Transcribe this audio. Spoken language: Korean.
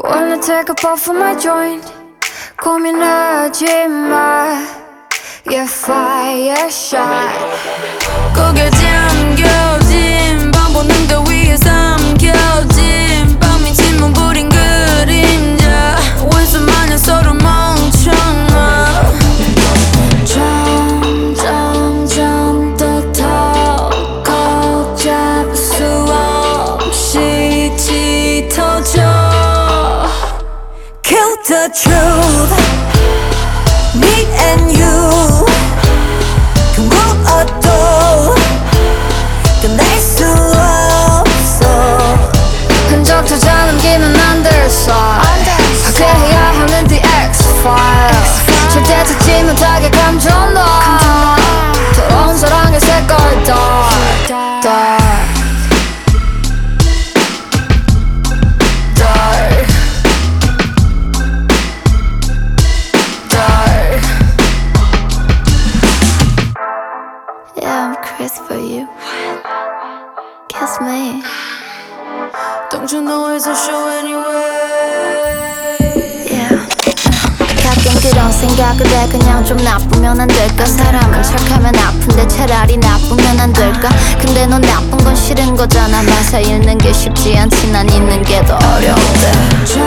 Wanna take a puff of my joint 고민하지 마 Yeah, fire shot 고개 잠겨진 밤 보는 더 위에 삼켜진 밤이 침묵 부린 그림자 왼손 마냥 서로 멍청아 점점 더 걷잡을 수 없이 짙어져 Kill the truth Me and you 무엇도 끝낼 수 없어 흔적 찾아 남기면 안 됐어 파괴해야 하는 The X-File 절대 찾지 못하게 감정 너 더러운 사랑의 색깔 Dark Dark Dark Dark Yeah, I'm crazy for you Kiss me Don't you know it's a show anyway Yeah 가끔 그런 생각을 해 그냥 좀 나쁘면 안 될까 사람은 착하면 아픈데 차라리 나쁘면 안 될까 근데 넌 나쁜 건 싫은 거잖아 맞아 잃는 게 쉽지 않지 난 있는 게 더 어려운데